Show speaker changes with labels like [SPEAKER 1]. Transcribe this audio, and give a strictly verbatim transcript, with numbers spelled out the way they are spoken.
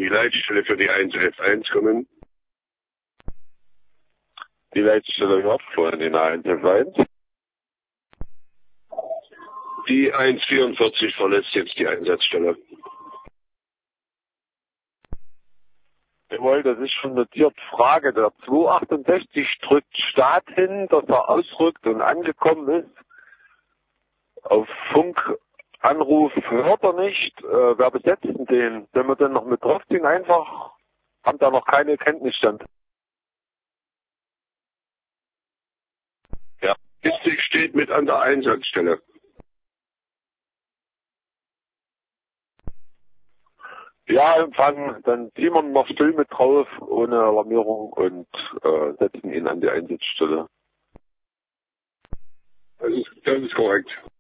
[SPEAKER 1] die Leitstelle für die eins elf eins kommen.
[SPEAKER 2] Die Leitstelle Nordpolen in der eins elf eins.
[SPEAKER 1] Die eins vierundvierzig verlässt jetzt die Einsatzstelle.
[SPEAKER 2] Jawohl, das ist schon notiert. Frage, der zweihundertachtundsechzig drückt Start hin, dass er ausrückt und angekommen ist. Auf Funkanruf hört er nicht. Äh, wer besetzt denn den? Wenn wir dann noch mit draufziehen, einfach, haben da noch keine Kenntnisstand.
[SPEAKER 1] Ja, Logistik steht mit an der Einsatzstelle.
[SPEAKER 2] Ja, Empfang, dann ziehen wir noch still mit drauf, ohne Alarmierung und äh, setzen ihn an die Einsatzstelle.
[SPEAKER 1] Das ist, das ist korrekt.